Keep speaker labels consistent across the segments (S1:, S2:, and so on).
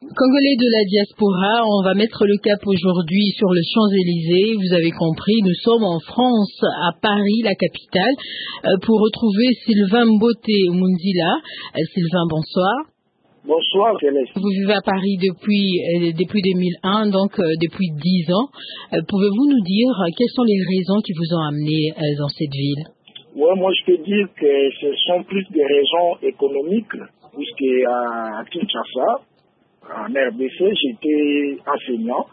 S1: Congolais de la diaspora, on va mettre le cap aujourd'hui sur le Champs-Élysées. Vous avez compris, nous sommes en France, à Paris, la capitale, pour retrouver Sylvain Mbote Munzila. Sylvain, bonsoir.
S2: Bonsoir, Céleste.
S1: Vous vivez à Paris depuis 2001, donc depuis 10 ans. Pouvez-vous nous dire quelles sont les raisons qui vous ont amené dans cette ville?
S2: Ouais, moi je peux dire que ce sont plus des raisons économiques, puisque à Kinshasa, en RDC, j'étais enseignant,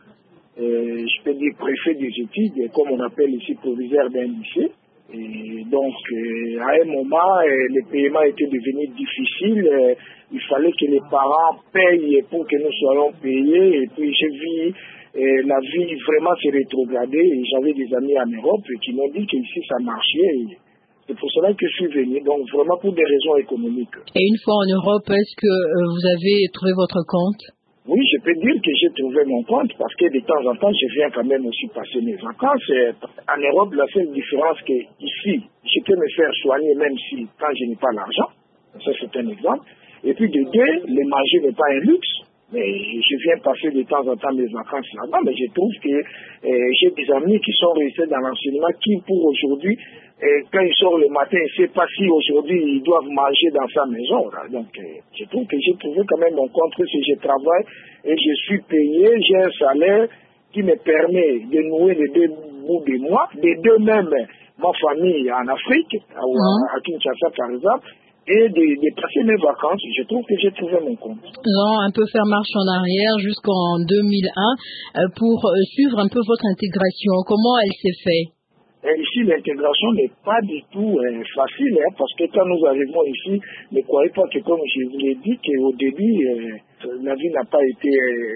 S2: je peux dire préfet des études, comme on appelle ici proviseur d'un lycée. Et donc, à un moment, les paiements étaient devenus difficiles. Il fallait que les parents payent pour que nous soyons payés. Et puis, j'ai vu la vie vraiment se rétrograder. Et j'avais des amis en Europe qui m'ont dit qu'ici, ça marchait. Et c'est pour cela que je suis venu. Donc, vraiment pour des raisons économiques.
S1: Et une fois en Europe, est-ce que vous avez trouvé votre compte?
S2: Oui, je peux dire que j'ai trouvé mon compte parce que de temps en temps, je viens quand même aussi passer mes vacances. En Europe, la seule différence que ici, je peux me faire soigner même si quand je n'ai pas l'argent. Ça, c'est un exemple. Et puis de deux, le manger n'est pas un luxe. Mais je viens passer de temps en temps mes vacances là-bas. Mais je trouve que j'ai des amis qui sont restés dans l'enseignement qui, pour aujourd'hui, quand ils sortent le matin, ils ne savent pas si aujourd'hui ils doivent manger dans sa maison. Là. Donc, je trouve que j'ai trouvé quand même mon compte que si je travaille et je suis payé, j'ai un salaire qui me permet de nouer les deux bouts de moi, de deux même ma famille en Afrique, à Kinshasa par exemple, et de passer mes vacances. Je trouve que j'ai trouvé mon compte.
S1: Non, un peu faire marche en arrière jusqu'en 2001 pour suivre un peu votre intégration. Comment elle s'est faite?
S2: Et ici, l'intégration n'est pas du tout facile, parce que quand nous arrivons ici, ne croyez pas que, comme je vous l'ai dit, qu'au début, la vie n'a pas été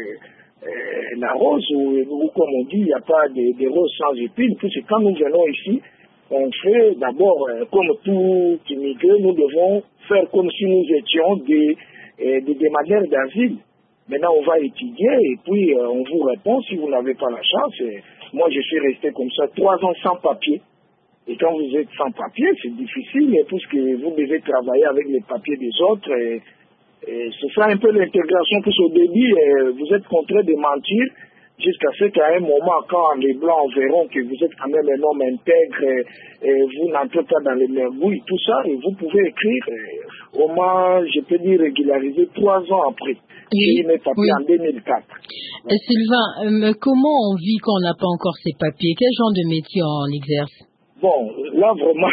S2: la rose, ou comme on dit, il n'y a pas de roses sans épines, puisque quand nous venons ici, on fait d'abord, comme tout immigré, nous devons faire comme si nous étions des demandeurs d'asile. Maintenant, on va étudier et puis on vous répond si vous n'avez pas la chance. Moi, je suis resté comme ça 3 ans sans papier. Et quand vous êtes sans papier, c'est difficile puisque vous devez travailler avec les papiers des autres. Et c'est ça un peu l'intégration. Puisqu'au début, vous êtes contraint de mentir jusqu'à ce qu'à un moment, quand les Blancs verront que vous êtes quand même un homme intègre et vous n'entrez pas dans les mergouilles, tout ça, et vous pouvez écrire au moins, je peux dire, régulariser 3 ans après. J'ai eu mes papiers en 2004.
S1: Sylvain, comment on vit quand on n'a pas encore ses papiers? Quel genre de métier on exerce?
S2: Bon, là vraiment,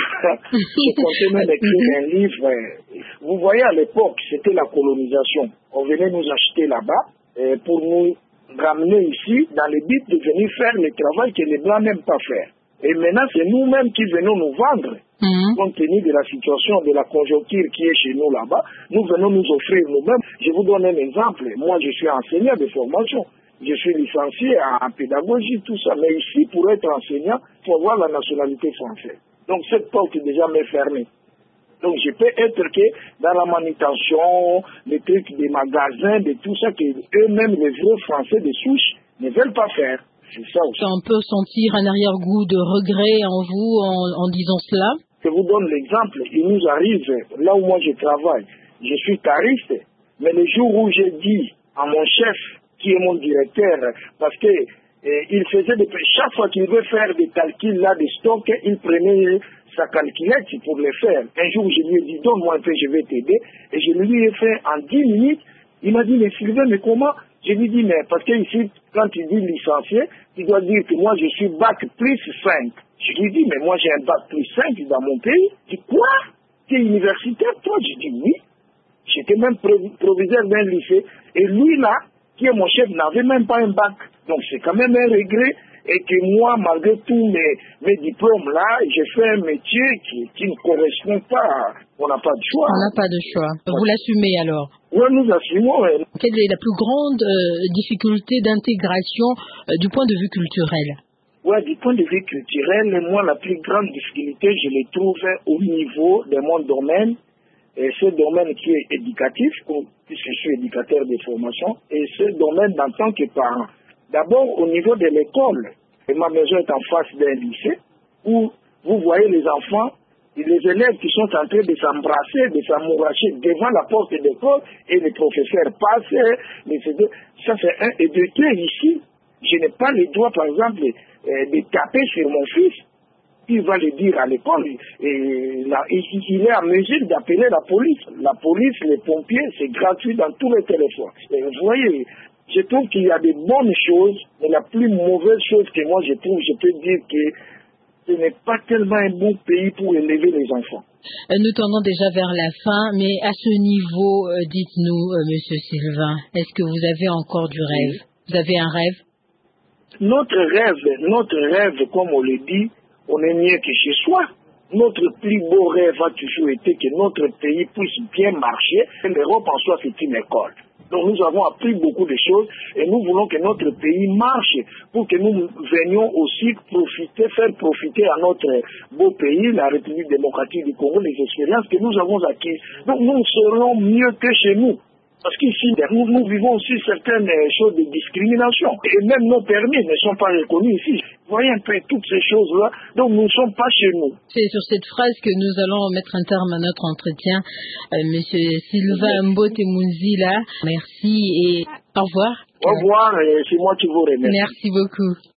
S2: je comptais même écrire un livre. Vous voyez, à l'époque, c'était la colonisation. On venait nous acheter là-bas pour nous ramener ici dans le but de venir faire le travail que les Blancs n'aiment pas faire. Et maintenant, c'est nous-mêmes qui venons nous vendre. Compte tenu de la situation, de la conjoncture qui est chez nous là-bas, nous venons nous offrir nous-mêmes. Je vous donne un exemple. Moi, je suis enseignant de formation. Je suis licencié en pédagogie, tout ça. Mais ici, pour être enseignant, il faut avoir la nationalité française. Donc, cette porte est déjà fermée. Donc, je peux être que dans la manutention, les trucs des magasins, de tout ça, que eux-mêmes, les vrais Français de souche, ne veulent pas faire. C'est ça aussi.
S1: On peut sentir un arrière-goût de regret en vous en disant cela?
S2: Je vous donne l'exemple. Il nous arrive, là où moi je travaille, je suis cariste, mais le jour où j'ai dit à mon chef, qui est mon directeur, parce que il faisait chaque fois qu'il veut faire des calculs là, des stocks, il prenait sa calculette pour le faire. Un jour, je lui ai dit, donne-moi un peu, je vais t'aider. Et je lui ai fait en 10 minutes. Il m'a dit, mais Sylvain, mais comment? Je lui ai dit, mais parce que ici, quand tu dis licencié, tu dois dire que moi, je suis bac plus 5. Je lui ai dit, mais moi, j'ai un bac plus 5 dans mon pays. Il dit, quoi? Tu es universitaire, toi? Je dis, oui. J'étais même proviseur d'un lycée. Et lui, là, qui est mon chef, n'avait même pas un bac. Donc, c'est quand même un regret. Et que moi, malgré tous mes diplômes-là, j'ai fait un métier qui ne correspond pas. On n'a pas de choix.
S1: On n'a pas de choix. Vous l'assumez alors?
S2: Oui, nous assumons.
S1: Quelle est la plus grande difficulté d'intégration du point de vue culturel?
S2: Oui, du point de vue culturel, moi, la plus grande difficulté, je les trouve au niveau de mon domaine. Et ce domaine qui est éducatif, puisque je suis éducateur de formation, et ce domaine en tant que parent. D'abord, au niveau de l'école, ma maison est en face d'un lycée, où vous voyez les enfants Et les élèves qui sont en train de s'embrasser, de s'amouracher devant la porte de l'école, et les professeurs passent, ça c'est un et deux tiers ici. Je n'ai pas le droit, par exemple, de taper sur mon fils. Il va le dire à l'école. Et là, il est en mesure d'appeler la police. La police, les pompiers, c'est gratuit dans tous les téléphones. Et vous voyez, je trouve qu'il y a des bonnes choses, mais la plus mauvaise chose que moi je trouve, je peux dire que ce n'est pas tellement un bon pays pour élever les enfants.
S1: Nous tendons déjà vers la fin, mais à ce niveau, dites-nous, Monsieur Sylvain, est-ce que vous avez encore du rêve? Vous avez un rêve?
S2: Notre rêve, comme on le dit, on est mieux que chez soi. Notre plus beau rêve a toujours été que notre pays puisse bien marcher. L'Europe en soi, c'est une école. Donc nous avons appris beaucoup de choses et nous voulons que notre pays marche pour que nous venions aussi faire profiter à notre beau pays, la République démocratique du Congo, les expériences que nous avons acquises. Donc nous serons mieux que chez nous. Parce qu'ici, nous vivons aussi certaines choses de discrimination. Et même nos permis ne sont pas reconnus ici. Vous voyez un peu toutes ces choses-là. Donc nous ne sommes pas chez nous.
S1: C'est sur cette phrase que nous allons mettre un terme à notre entretien. Monsieur Sylvain Mbote Munzila, merci et au revoir.
S2: Au revoir, et c'est moi qui vous remercie.
S1: Merci beaucoup.